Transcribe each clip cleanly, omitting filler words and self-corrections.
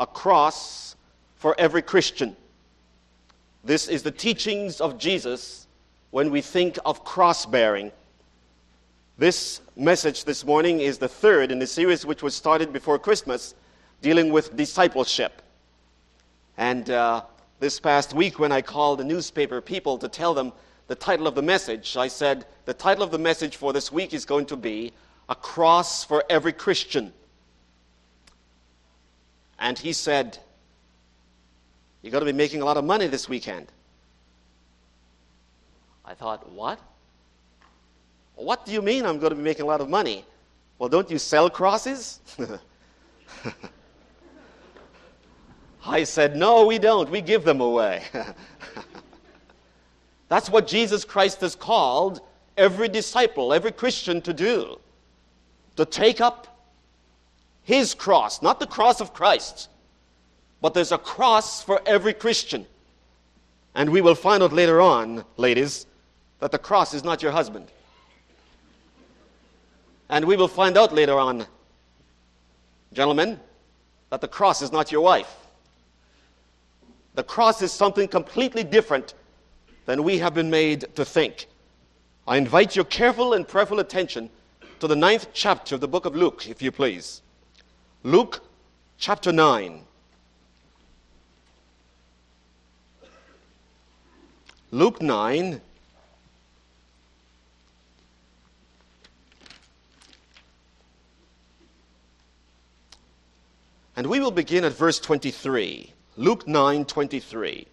a cross for every Christian. This is the teachings of Jesus when we think of cross-bearing. This message this morning is the third in the series which was started before Christmas, dealing with discipleship. And this past week when I called the newspaper people to tell them the title of the message, I said, the title of the message for this week is going to be, A Cross for Every Christian. And he said, you're going to be making a lot of money this weekend. I thought, what? What do you mean I'm going to be making a lot of money? Well, don't you sell crosses? I said, no, we don't. We give them away. That's what Jesus Christ has called every disciple, every Christian to do. To take up his cross, not the cross of Christ, but there's a cross for every Christian. And we will find out later on, ladies, that the cross is not your husband. And we will find out later on, gentlemen, that the cross is not your wife. The cross is something completely different than we have been made to think. I invite your careful and prayerful attention to the 9th chapter of the book of Luke, if you please. Luke chapter 9. Luke 9. And we will begin at verse 23. Luke 9:23.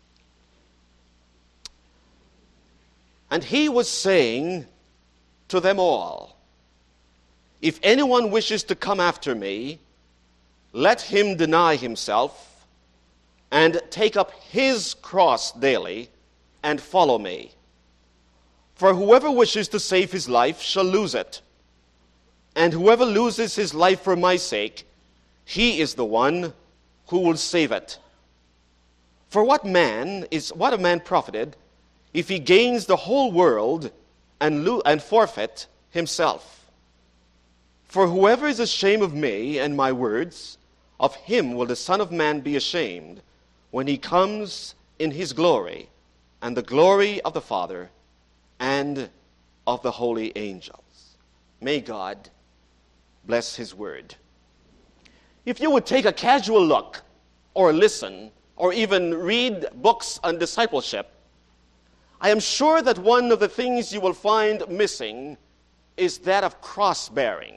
And he was saying to them all, if anyone wishes to come after me, let him deny himself and take up his cross daily and follow me. For whoever wishes to save his life shall lose it, and whoever loses his life for my sake, he is the one who will save it. For what a man profited if he gains the whole world and forfeit himself? For whoever is ashamed of me and my words, of him will the Son of Man be ashamed when he comes in his glory and the glory of the Father and of the holy angels. May God bless his word. If you would take a casual look or listen or even read books on discipleship, I am sure that one of the things you will find missing is that of cross-bearing.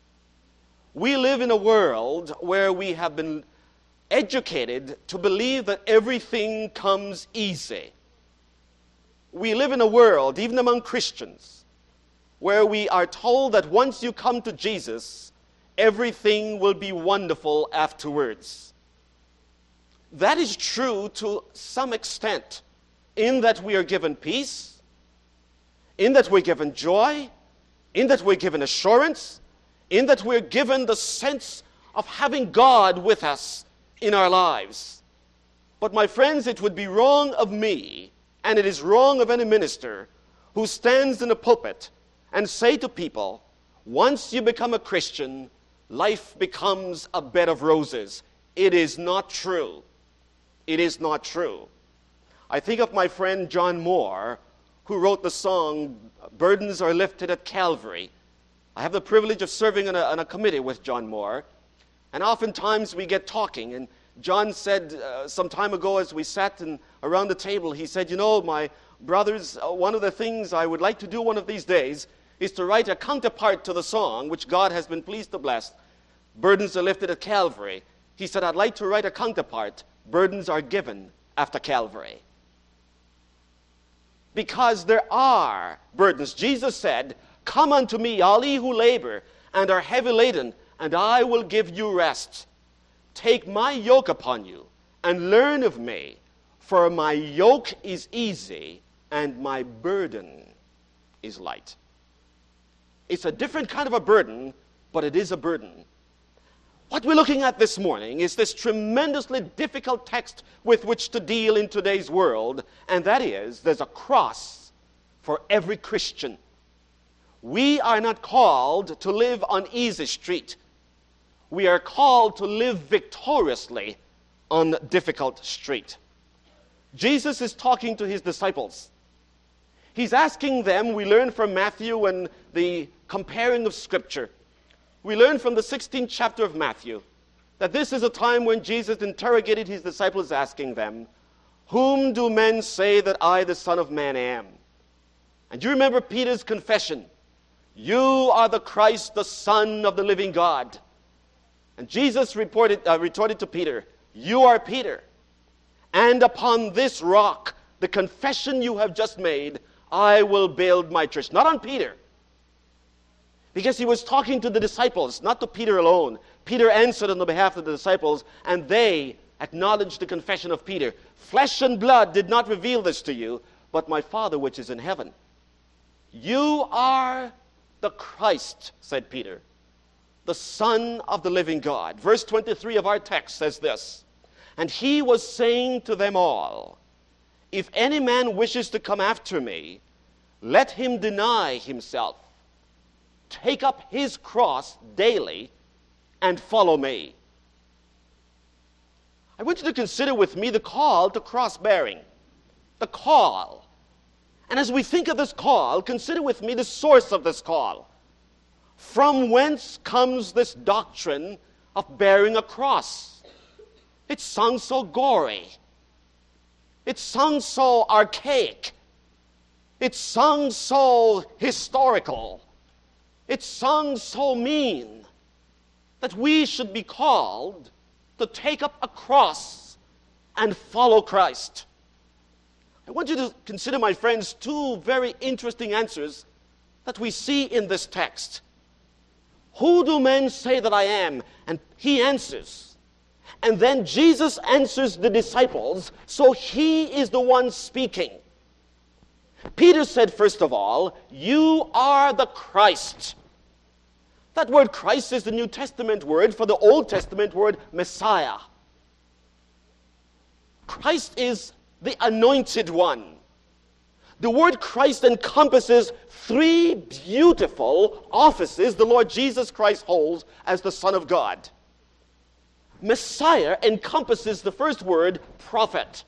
We live in a world where we have been educated to believe that everything comes easy. We live in a world, even among Christians, where we are told that once you come to Jesus, everything will be wonderful afterwards. That is true to some extent, in that we are given peace, in that we're given joy, in that we're given assurance, in that we're given the sense of having God with us in our lives. But my friends, it would be wrong of me, and it is wrong of any minister who stands in a pulpit and say to people, once you become a Christian, life becomes a bed of roses. It is not true. It is not true. I think of my friend John Moore, who wrote the song, Burdens Are Lifted at Calvary. I have the privilege of serving on a committee with John Moore, and oftentimes we get talking, and John said some time ago as we sat around the table, he said, you know, my brothers, one of the things I would like to do one of these days is to write a counterpart to the song, which God has been pleased to bless, Burdens Are Lifted at Calvary. He said, I'd like to write a counterpart, Burdens Are Given After Calvary. Because there are burdens. Jesus said, come unto me, all ye who labor and are heavy laden, and I will give you rest. Take my yoke upon you and learn of me, for my yoke is easy and my burden is light. It's a different kind of a burden, but it is a burden. What we're looking at this morning is this tremendously difficult text with which to deal in today's world, and that is, there's a cross for every Christian. We are not called to live on easy street. we are called to live victoriously on difficult street. Jesus is talking to his disciples. He's asking them, we learn from Matthew and the comparing of Scripture. We learn from the 16th chapter of Matthew that this is a time when Jesus interrogated his disciples, asking them, "Whom do men say that I, the Son of Man, am?" And you remember Peter's confession, "You are the Christ, the Son of the living God." And Jesus retorted to Peter, "You are Peter, and upon this rock, the confession you have just made, I will build my church." Not on Peter, because he was talking to the disciples, not to Peter alone. Peter answered on the behalf of the disciples, and they acknowledged the confession of Peter. "Flesh and blood did not reveal this to you, but my Father which is in heaven." "You are the Christ," said Peter, "the Son of the living God." Verse 23 of our text says this, "And he was saying to them all, if any man wishes to come after me, let him deny himself, take up his cross daily, and follow me." I want you to consider with me the call to cross-bearing. The call. And as we think of this call, consider with me the source of this call. From whence comes this doctrine of bearing a cross? It sounds so gory. It sounds so archaic. It sounds so historical. It sounds so mean that we should be called to take up a cross and follow Christ. I want you to consider, my friends, two very interesting answers that we see in this text. Who do men say that I am? And he answers. And then Jesus answers the disciples, so he is the one speaking. Peter said, first of all, "You are the Christ." That word Christ is the New Testament word for the Old Testament word Messiah. Christ is the anointed one. The word Christ encompasses three beautiful offices the Lord Jesus Christ holds as the Son of God. Messiah encompasses the first word, prophet.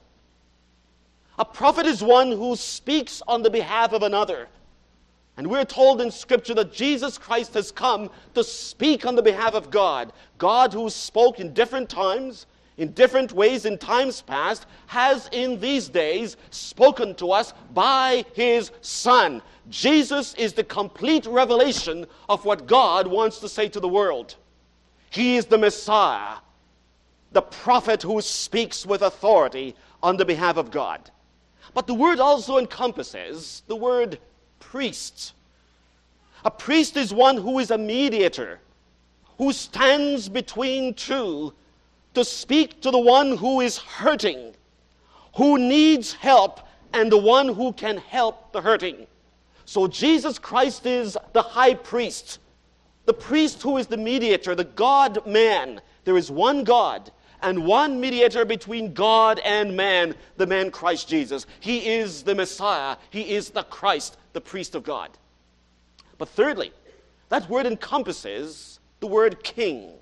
A prophet is one who speaks on the behalf of another. And we're told in Scripture that Jesus Christ has come to speak on the behalf of God. God, who spoke in different times, in different ways in times past, has in these days spoken to us by his Son. Jesus is the complete revelation of what God wants to say to the world. He is the Messiah, the prophet who speaks with authority on the behalf of God. But the word also encompasses the word priest. A priest is one who is a mediator, who stands between two to speak to the one who is hurting, who needs help, and the one who can help the hurting. So Jesus Christ is the high priest, the priest who is the mediator, the God-man. There is one God and one mediator between God and man, the man Christ Jesus. He is the Messiah. He is the Christ, the priest of God. But thirdly, that word encompasses the word king.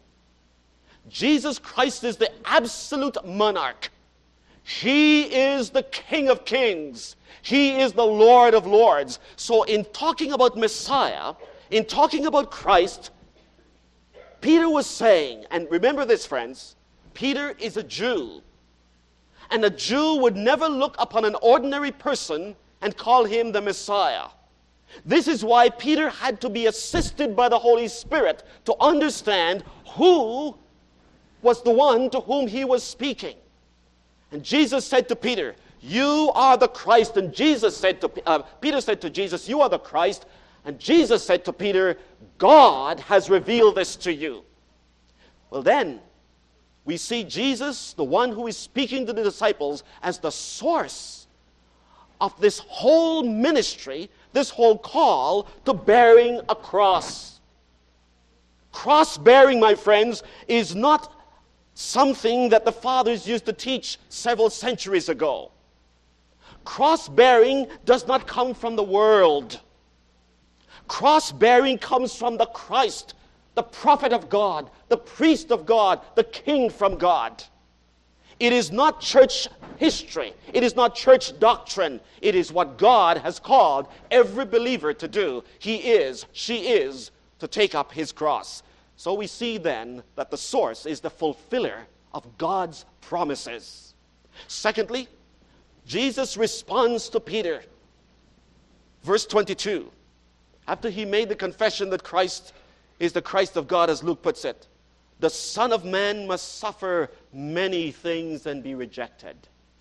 Jesus Christ is the absolute monarch. He is the King of kings. He is the Lord of lords. So in talking about Messiah, in talking about Christ, Peter was saying, and remember this, friends, Peter is a Jew. And a Jew would never look upon an ordinary person and call him the Messiah. This is why Peter had to be assisted by the Holy Spirit to understand who was the one to whom he was speaking. And Jesus said to Peter, "You are the Christ." And Peter said to Jesus, "You are the Christ." And Jesus said to Peter, "God has revealed this to you." Well then, we see Jesus, the one who is speaking to the disciples, as the source of this whole ministry, this whole call to bearing a cross. Cross-bearing, my friends, is not something that the fathers used to teach several centuries ago. Cross-bearing does not come from the world. Cross-bearing comes from the Christ, the prophet of God, the priest of God, the king from God. It is not church history. It is not church doctrine. It is what God has called every believer to do. She is to take up his cross. So we see then that the source is the fulfiller of God's promises. Secondly, Jesus responds to Peter. Verse 22. After he made the confession that Christ is the Christ of God, as Luke puts it, the Son of Man must suffer many things and be rejected.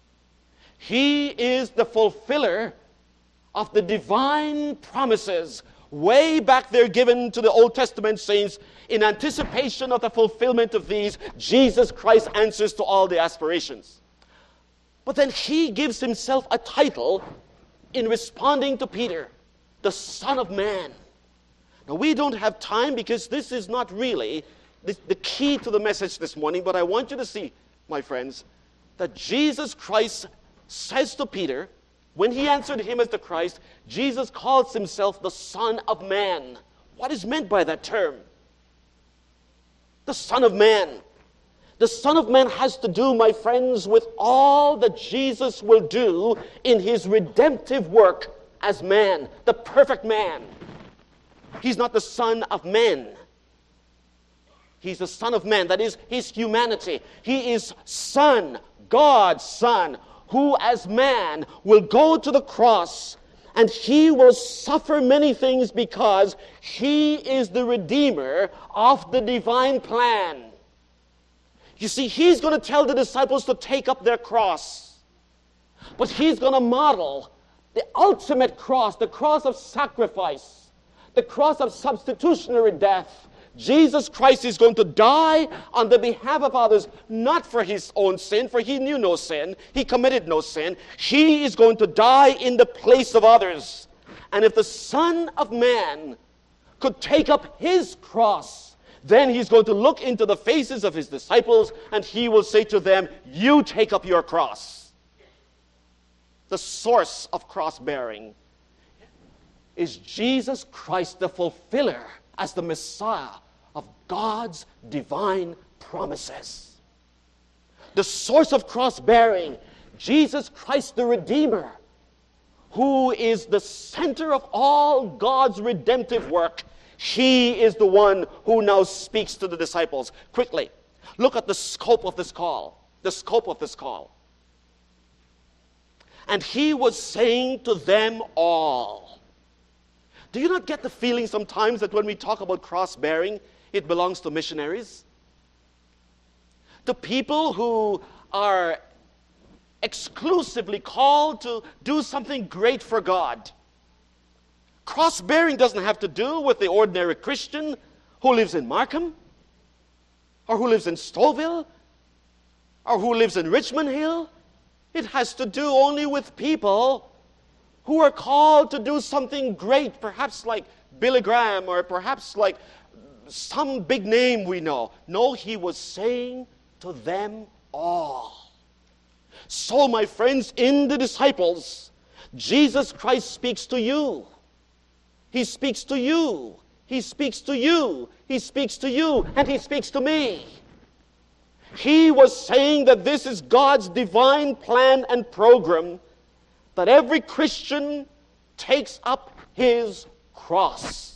He is the fulfiller of the divine promises way back there given to the Old Testament saints. In anticipation of the fulfillment of these, Jesus Christ answers to all the aspirations. But then he gives himself a title in responding to Peter, the Son of Man. Now, we don't have time because this is not really the key to the message this morning, but I want you to see, my friends, that Jesus Christ says to Peter, when he answered him as the Christ, Jesus calls himself the Son of Man. What is meant by that term? The Son of Man. The Son of Man has to do, my friends, with all that Jesus will do in his redemptive work as man, the perfect man. He's not the Son of Men. He's the Son of Man. That is his humanity. He is Son, God's Son, who as man will go to the cross, and he will suffer many things because he is the Redeemer of the divine plan. You see, he's going to tell the disciples to take up their cross, but he's going to model the ultimate cross, the cross of sacrifice, the cross of substitutionary death. Jesus Christ is going to die on the behalf of others, not for his own sin, for he knew no sin. He committed no sin. He is going to die in the place of others. And if the Son of Man could take up his cross, then he's going to look into the faces of his disciples and he will say to them, you take up your cross. The source of cross-bearing is Jesus Christ, the fulfiller, as the Messiah of God's divine promises. The source of cross-bearing, Jesus Christ the Redeemer, who is the center of all God's redemptive work. He is the one who now speaks to the disciples. Quickly, look at the scope of this call. The scope of this call. And he was saying to them all. Do you not get the feeling sometimes that when we talk about cross-bearing, it belongs to missionaries? To people who are exclusively called to do something great for God. Cross-bearing doesn't have to do with the ordinary Christian who lives in Markham, or who lives in Stouffville, or who lives in Richmond Hill. It has to do only with people who are called to do something great, perhaps like Billy Graham, or perhaps like some big name we know. No, he was saying to them all. So, my friends, in the disciples, Jesus Christ speaks to you. He speaks to you. He speaks to you. He speaks to you. And he speaks to me. He was saying that this is God's divine plan and program, that every Christian takes up his cross.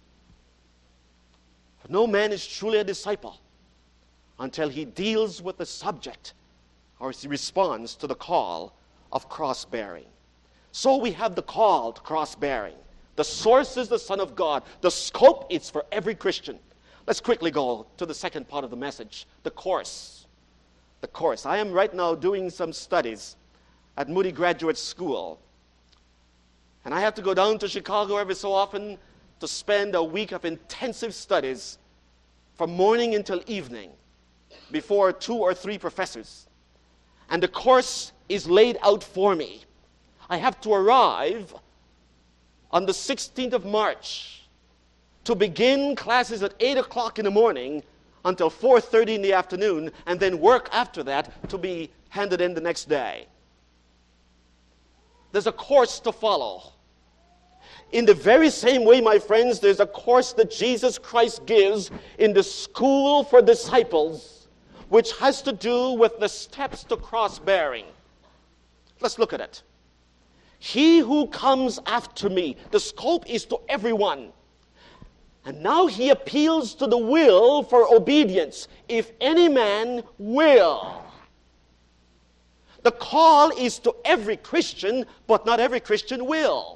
For no man is truly a disciple until he deals with the subject or he responds to the call of cross-bearing. So we have the call to cross-bearing. The source is the Son of God. The scope is for every Christian. Let's quickly go to the second part of the message, the course. The course. I am right now doing some studies at Moody Graduate School. And I have to go down to Chicago every so often to spend a week of intensive studies from morning until evening before 2 or 3 professors. And the course is laid out for me. I have to arrive on the 16th of March to begin classes at 8 o'clock in the morning until 4:30 in the afternoon, and then work after that to be handed in the next day. There's a course to follow. In the very same way, my friends, there's a course that Jesus Christ gives in the school for disciples, which has to do with the steps to cross-bearing. Let's look at it. He who comes after me, the scope is to everyone. And now he appeals to the will for obedience. If any man will. The call is to every Christian, but not every Christian will.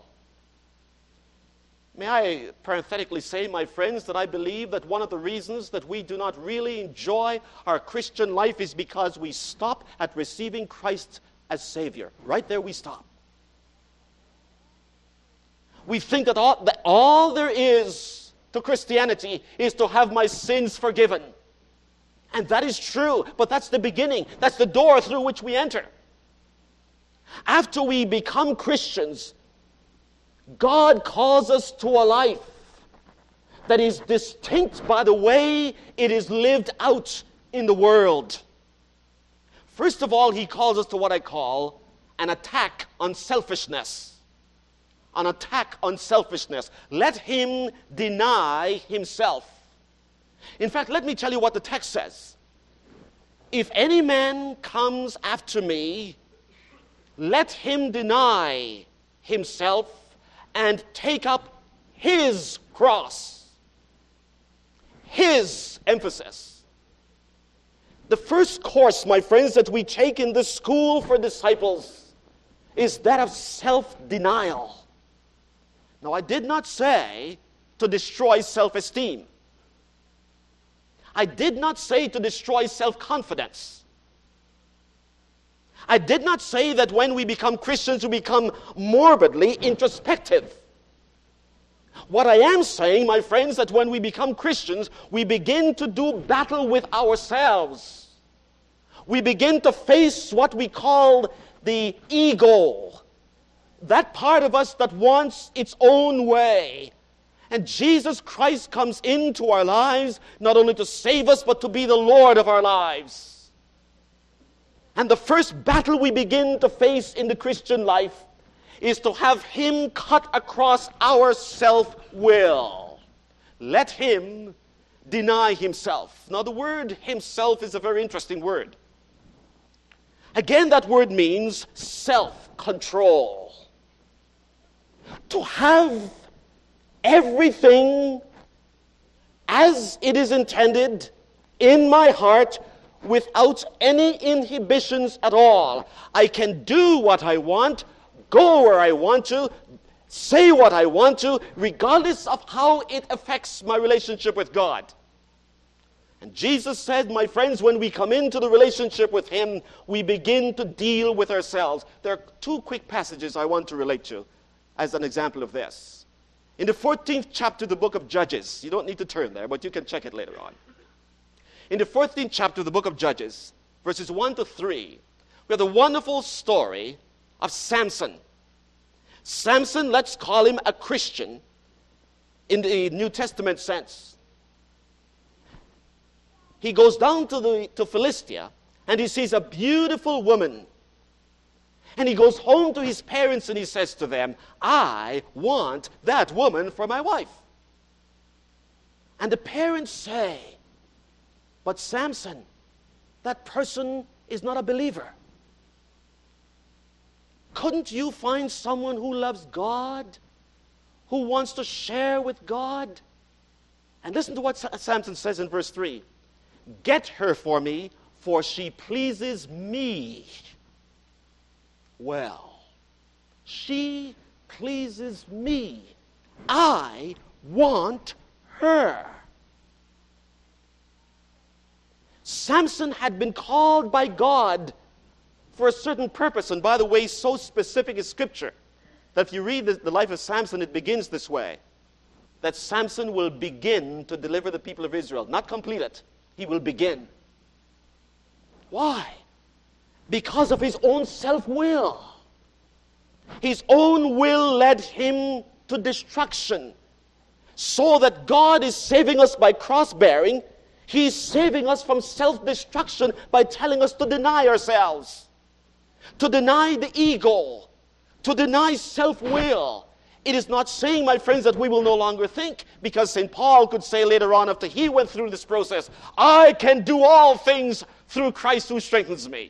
May I parenthetically say, my friends, that I believe that one of the reasons that we do not really enjoy our Christian life is because we stop at receiving Christ as Savior. Right there we stop. We think that all there is to Christianity is to have my sins forgiven. And that is true, but that's the beginning. That's the door through which we enter. After we become Christians, God calls us to a life that is distinct by the way it is lived out in the world. First of all, he calls us to what I call an attack on selfishness. An attack on selfishness. Let him deny himself. In fact, let me tell you what the text says. If any man comes after me, let him deny himself and take up his cross. His emphasis. The first course, my friends, that we take in the school for disciples is that of self-denial. Now, I did not say to destroy self-esteem. I did not say to destroy self-confidence. I did not say that when we become Christians, we become morbidly introspective. What I am saying, my friends, that when we become Christians, we begin to do battle with ourselves. We begin to face what we call the ego. That part of us that wants its own way. And Jesus Christ comes into our lives not only to save us, but to be the Lord of our lives. And the first battle we begin to face in the Christian life is to have him cut across our self-will. Let him deny himself. Now, the word himself is a very interesting word. Again, that word means self-control. To have everything as it is intended in my heart without any inhibitions at all. I can do what I want, go where I want to, say what I want to, regardless of how it affects my relationship with God. And Jesus said, my friends, when we come into the relationship with him, we begin to deal with ourselves. There are two quick passages I want to relate to as an example of this. In the 14th chapter of the book of Judges, you don't need to turn there, but you can check it later on. In the 14th chapter of the book of Judges, verses 1 to 3, we have the wonderful story of Samson. Samson, let's call him a Christian in the New Testament sense. He goes down to Philistia, and he sees a beautiful woman. And he goes home to his parents and he says to them, I want that woman for my wife. And the parents say, but Samson, that person is not a believer. Couldn't you find someone who loves God, who wants to share with God? And listen to what Samson says in verse 3. Get her for me, for she pleases me. Well, she pleases me. I want her. Samson had been called by God for a certain purpose. And by the way, so specific is Scripture that if you read the life of Samson, it begins this way. That Samson will begin to deliver the people of Israel. Not complete it. He will begin. Why? Because of his own self-will. His own will led him to destruction. So that God is saving us by cross-bearing, He is saving us from self-destruction by telling us to deny ourselves, to deny the ego, to deny self-will. It is not saying, my friends, that we will no longer think, because St. Paul could say later on, after he went through this process, I can do all things through Christ who strengthens me.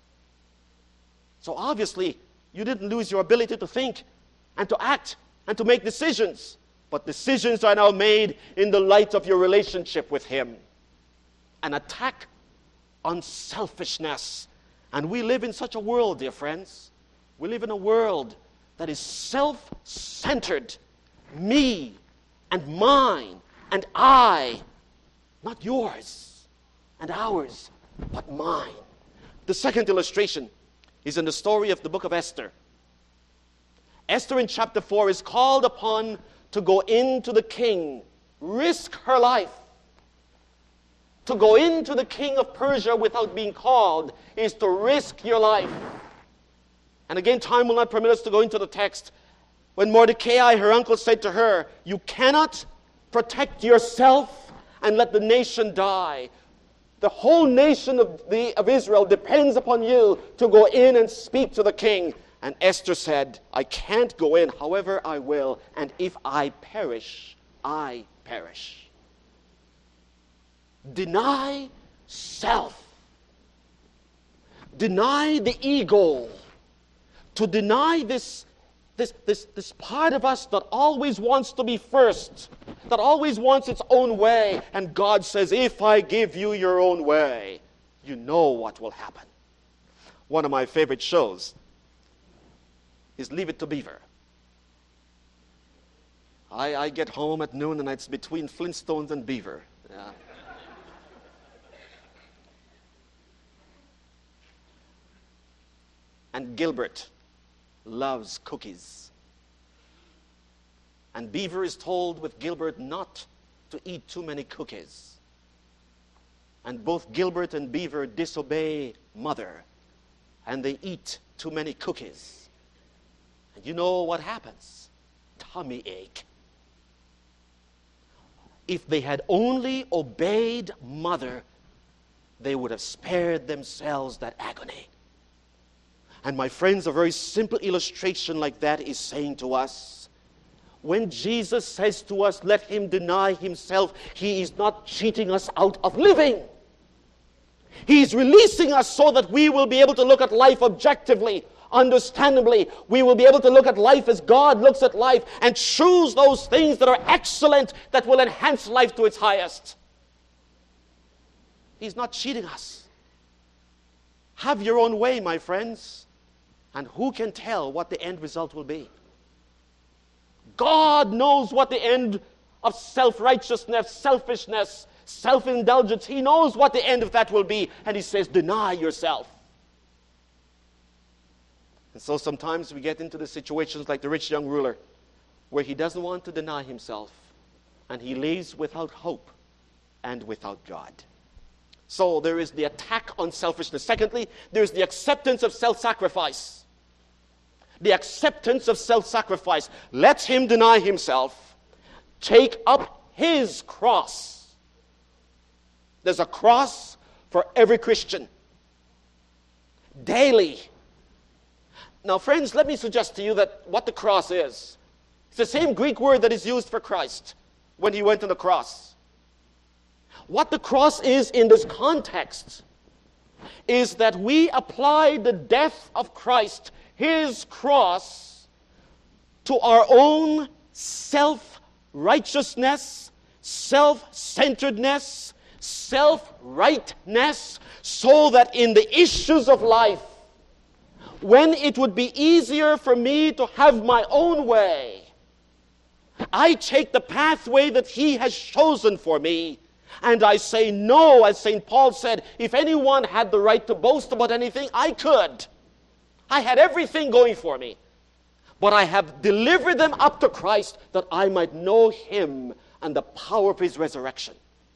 So obviously, you didn't lose your ability to think and to act and to make decisions. But decisions are now made in the light of your relationship with Him. An attack on selfishness. And we live in such a world, dear friends. We live in a world that is self-centered. Me and mine and I. Not yours and ours, but mine. The second illustration is in the story of the book of Esther. Esther in chapter 4 is called upon to go into the king, risk her life. To go into the king of Persia without being called is to risk your life. And again, time will not permit us to go into the text. When Mordecai, her uncle, said to her, you cannot protect yourself and let the nation die. The whole nation of Israel depends upon you to go in and speak to the king. And Esther said, I can't go in, however I will, and if I perish, I perish. Deny self. Deny the ego. To deny this part of us that always wants to be first, that always wants its own way. And God says, if I give you your own way, you know what will happen. One of my favorite shows is Leave It to Beaver. I get home at noon and it's between Flintstones and Beaver. Yeah. And Gilbert loves cookies. And Beaver is told with Gilbert not to eat too many cookies. And both Gilbert and Beaver disobey Mother, and they eat too many cookies. And you know what happens? Tummy ache. If they had only obeyed Mother, they would have spared themselves that agony. And my friends, a very simple illustration like that is saying to us, when Jesus says to us, let him deny himself, he is not cheating us out of living. He is releasing us so that we will be able to look at life objectively, understandably. We will be able to look at life as God looks at life and choose those things that are excellent, that will enhance life to its highest. He's not cheating us. Have your own way, my friends. And who can tell what the end result will be? God knows what the end of self-righteousness, selfishness, self-indulgence, He knows what the end of that will be. And He says, deny yourself. And so sometimes we get into the situations like the rich young ruler, where he doesn't want to deny himself, and he lives without hope and without God. So there is the attack on selfishness. Secondly, there is the acceptance of self-sacrifice. The acceptance of self-sacrifice. Let him deny himself. Take up his cross. There's a cross for every Christian. Daily. Now, friends, let me suggest to you that what the cross is. It's the same Greek word that is used for Christ when he went on the cross. What the cross is in this context is that we apply the death of Christ, his cross, to our own self-righteousness, self-centeredness, self-rightness, so that in the issues of life, when it would be easier for me to have my own way, I take the pathway that he has chosen for me, and I say no, as St. Paul said, if anyone had the right to boast about anything, I could. I had everything going for me. But I have delivered them up to Christ that I might know him and the power of his resurrection.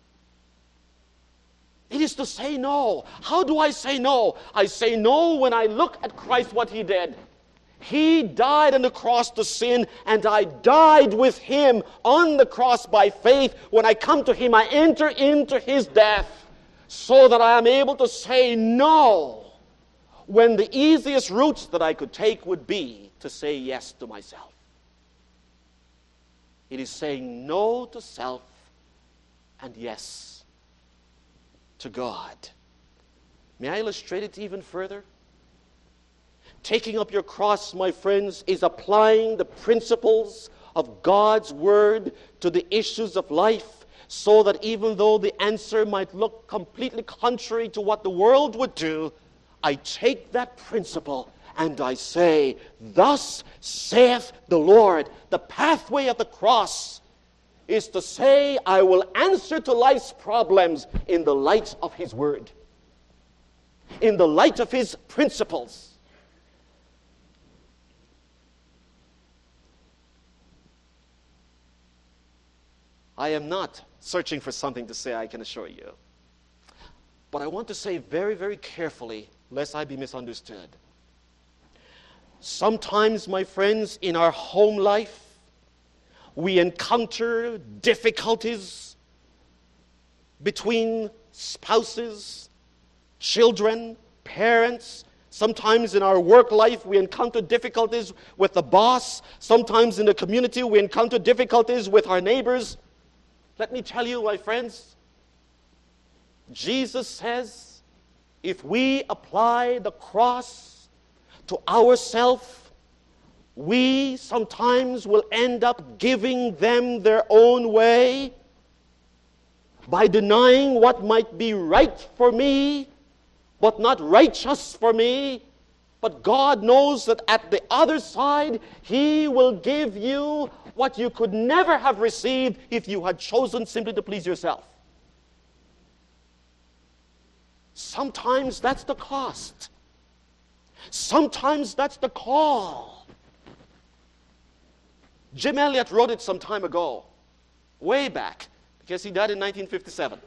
It is to say no. How do I say no? I say no when I look at Christ, what he did. He died on the cross to sin, and I died with him on the cross by faith. When I come to him, I enter into his death so that I am able to say no when the easiest routes that I could take would be to say yes to myself. It is saying no to self and yes to God. May I illustrate it even further? Taking up your cross, my friends, is applying the principles of God's Word to the issues of life, so that even though the answer might look completely contrary to what the world would do, I take that principle and I say, thus saith the Lord. The pathway of the cross is to say, I will answer to life's problems in the light of His Word, in the light of His principles. I am not searching for something to say, I can assure you. But I want to say very, very carefully, lest I be misunderstood. Sometimes, my friends, in our home life, we encounter difficulties between spouses, children, parents. Sometimes in our work life, we encounter difficulties with the boss. Sometimes in the community, we encounter difficulties with our neighbors. Let me tell you, my friends, Jesus says, if we apply the cross to ourselves, we sometimes will end up giving them their own way by denying what might be right for me, but not righteous for me. But God knows that at the other side, He will give you what you could never have received if you had chosen simply to please yourself. Sometimes that's the cost. Sometimes that's the call. Jim Elliot wrote it some time ago, way back, because he died in 1957.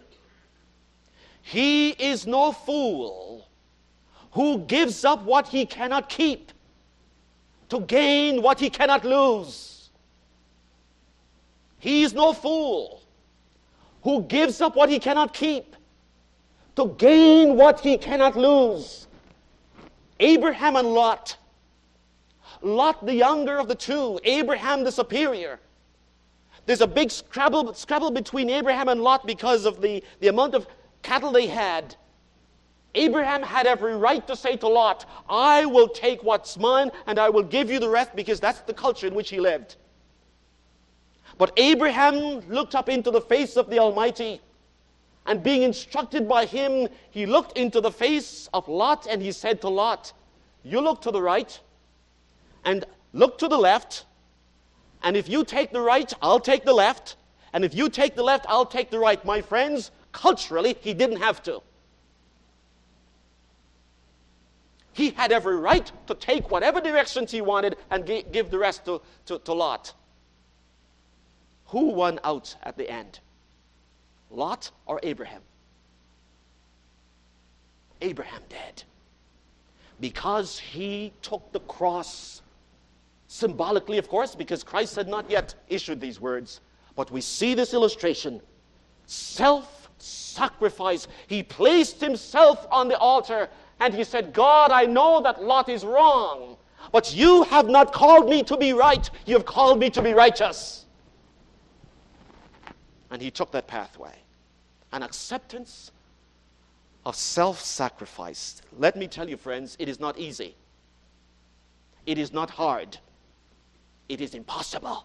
He is no fool who gives up what he cannot keep to gain what he cannot lose. He is no fool who gives up what he cannot keep to gain what he cannot lose. Abraham and Lot. Lot, the younger of the two, Abraham, the superior. There's a big scrabble between Abraham and Lot because of the amount of cattle they had. Abraham had every right to say to Lot, I will take what's mine and I will give you the rest, because that's the culture in which he lived. But Abraham looked up into the face of the Almighty, and being instructed by Him, he looked into the face of Lot and he said to Lot, you look to the right and look to the left, and if you take the right, I'll take the left, and if you take the left, I'll take the right. My friends, culturally, he didn't have to. He had every right to take whatever directions he wanted and give the rest to Lot. Who won out at the end? Lot or Abraham? Abraham did. Because he took the cross, symbolically, of course, because Christ had not yet issued these words. But we see this illustration. Self-sacrifice. He placed himself on the altar and he said, God, I know that Lot is wrong, but you have not called me to be right. You have called me to be righteous. And he took that pathway. An acceptance of self-sacrifice. Let me tell you, friends, it is not easy. It is not hard. It is impossible.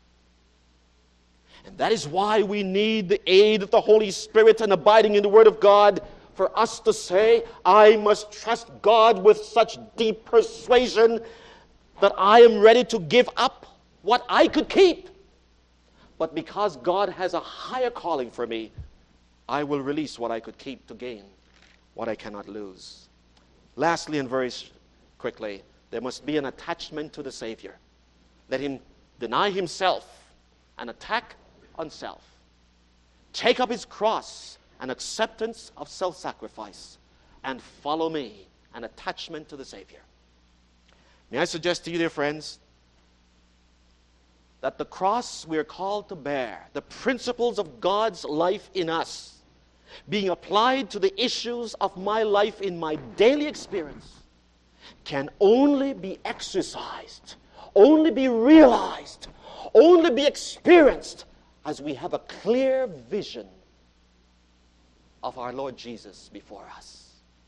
And that is why we need the aid of the Holy Spirit and abiding in the Word of God for us to say, I must trust God with such deep persuasion that I am ready to give up what I could keep. But because God has a higher calling for me, I will release what I could keep to gain what I cannot lose. Lastly, and very quickly, there must be an attachment to the Savior. Let him deny himself, an attack on self. Take up his cross, an acceptance of self-sacrifice, and follow me, an attachment to the Savior. May I suggest to you, dear friends, that the cross we are called to bear, the principles of God's life in us, being applied to the issues of my life in my daily experience, can only be exercised only be realized, only be experienced as we have a clear vision of our Lord Jesus before us.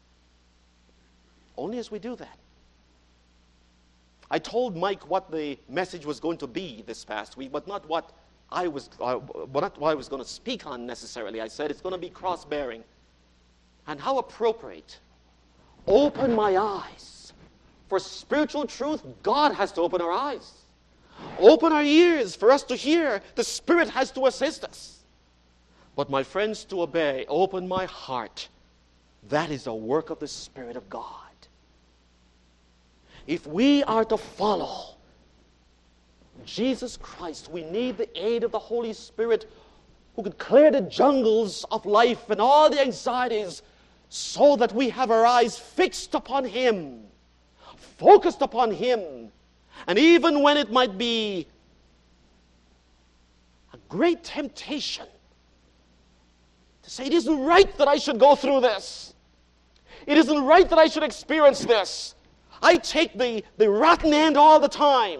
Only as we do that. I told Mike what the message was going to be this past week, but not what I was going to speak on necessarily. I said it's going to be cross-bearing. And how appropriate. Open my eyes. For spiritual truth, God has to open our eyes. Open our ears for us to hear. The Spirit has to assist us. But my friends, to obey, open my heart. That is a work of the Spirit of God. If we are to follow Jesus Christ, we need the aid of the Holy Spirit who can clear the jungles of life and all the anxieties so that we have our eyes fixed upon Him, focused upon Him. And even when it might be a great temptation to say, it isn't right that I should go through this. It isn't right that I should experience this. I take the rotten end all the time.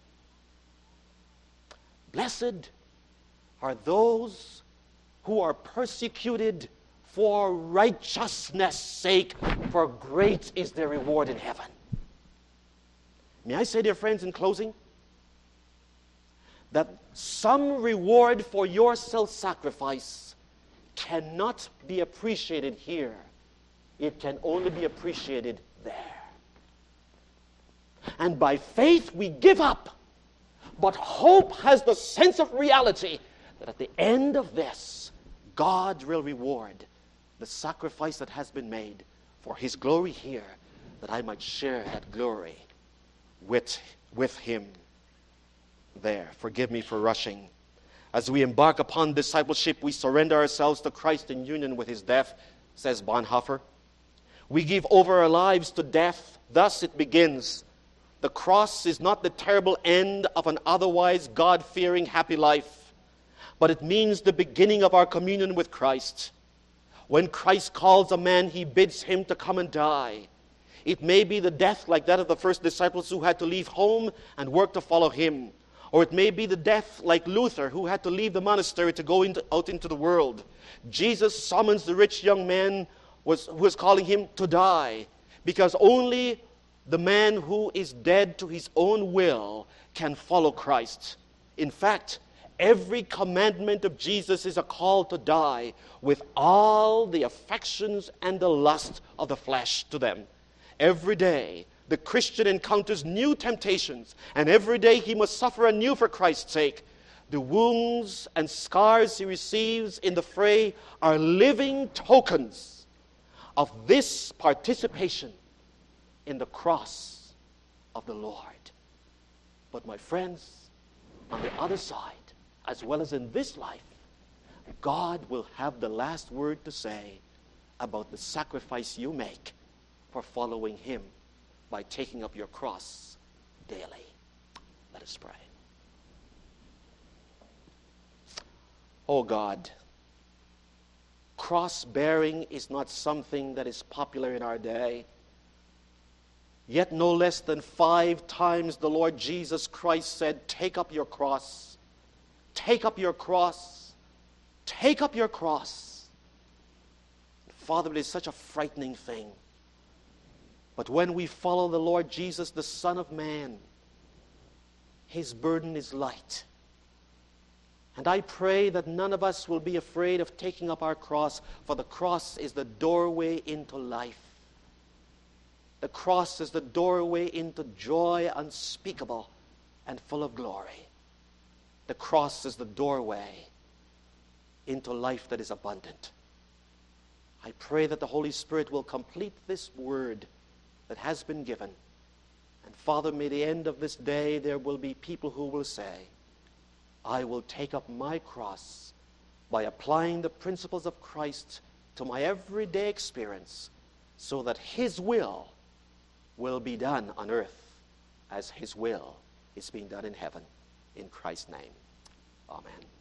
Blessed are those who are persecuted for righteousness' sake, for great is their reward in heaven. May I say, dear friends, in closing, that some reward for your self-sacrifice cannot be appreciated here. It can only be appreciated there. And by faith we give up. But hope has the sense of reality that at the end of this, God will reward the sacrifice that has been made for His glory here, that I might share that glory with Him there. Forgive me for rushing. As we embark upon discipleship, we surrender ourselves to Christ in union with His death, says Bonhoeffer. We give over our lives to death. Thus it begins. The cross is not the terrible end of an otherwise God-fearing happy life, but it means the beginning of our communion with Christ. When Christ calls a man, He bids him to come and die. It may be the death like that of the first disciples who had to leave home and work to follow Him. Or it may be the death like Luther, who had to leave the monastery to go out into the world. Jesus summons the rich young man who was calling him to die, because only the man who is dead to his own will can follow Christ. In fact, every commandment of Jesus is a call to die with all the affections and the lust of the flesh to them. Every day, the Christian encounters new temptations, and every day he must suffer anew for Christ's sake. The wounds and scars he receives in the fray are living tokens of this participation in the cross of the Lord. But my friends, on the other side, as well as in this life, God will have the last word to say about the sacrifice you make for following Him by taking up your cross daily. Let us pray. Oh God, cross-bearing is not something that is popular in our day. Yet no less than 5 times the Lord Jesus Christ said, take up your cross. Take up your cross. Take up your cross. Father, it is such a frightening thing. But when we follow the Lord Jesus, the Son of Man, His burden is light. And I pray that none of us will be afraid of taking up our cross, for the cross is the doorway into life. The cross is the doorway into joy unspeakable and full of glory. The cross is the doorway into life that is abundant. I pray that the Holy Spirit will complete this word that has been given. And Father, may the end of this day there will be people who will say, I will take up my cross by applying the principles of Christ to my everyday experience, so that His will be done on earth as His will is being done in heaven. In Christ's name, amen.